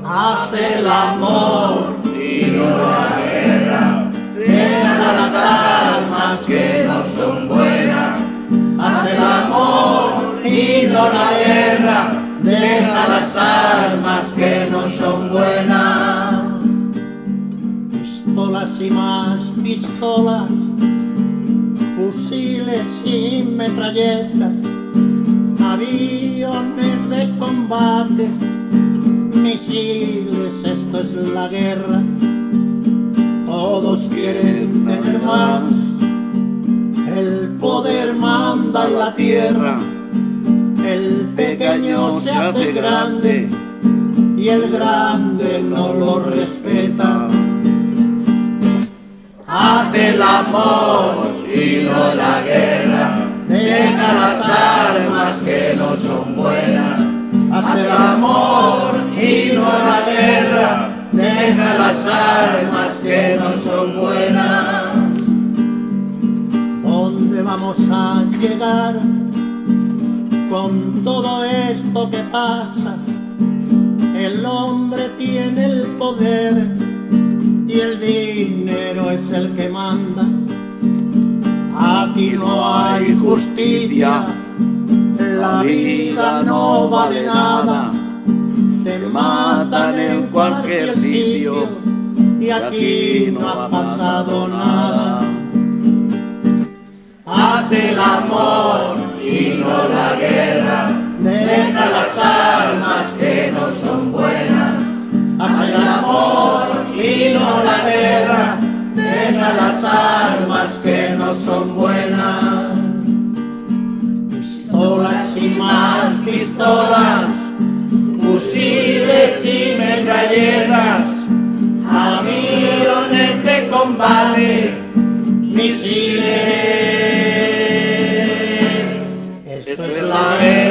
Haz el amor y no la guerra, deja las almas que no son buenas. Haz el amor y no la guerra, deja las almas que no son buenas. Pistolas y más pistolas, fusiles y metralletas, aviones de combate, misiles, esto es la guerra. Todos quieren tener más, el poder manda en la tierra, el pequeño se hace grande y el grande no lo respeta. Haz el amor y no la guerra, deja las armas que no son buenas. Haz el amor y no la guerra, deja las armas que no son buenas. ¿Dónde vamos a llegar con todo esto que pasa? El hombre tiene el poder y el dinero es el que manda. Aquí no hay justicia, la vida no vale nada. Te matan en cualquier sitio y aquí no ha pasado nada. Haz el amor y no la guerra, deja las armas que no son buenas. Haz el amor y no la guerra, deja las armas que no son buenas. Pistolas y más pistolas, fusiles y metralletas, aviones de combate, misiles. Esto es la guerra.